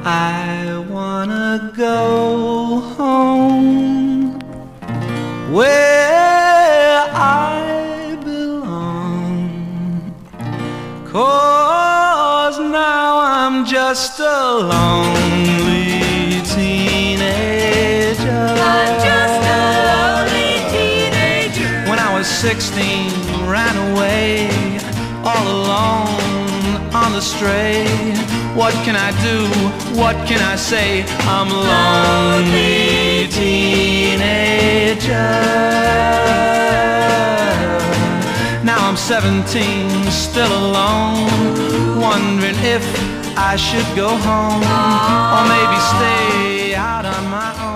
I wanna go home where I belong, 'cause now I'm just a lonely teenager. I'm just a lonely teenager. When I was 16, ran away all alone on the stray. What can I do? What can I say? I'm a lonely teenager. Now I'm 17, still alone, wondering if I should go home or maybe stay out on my own.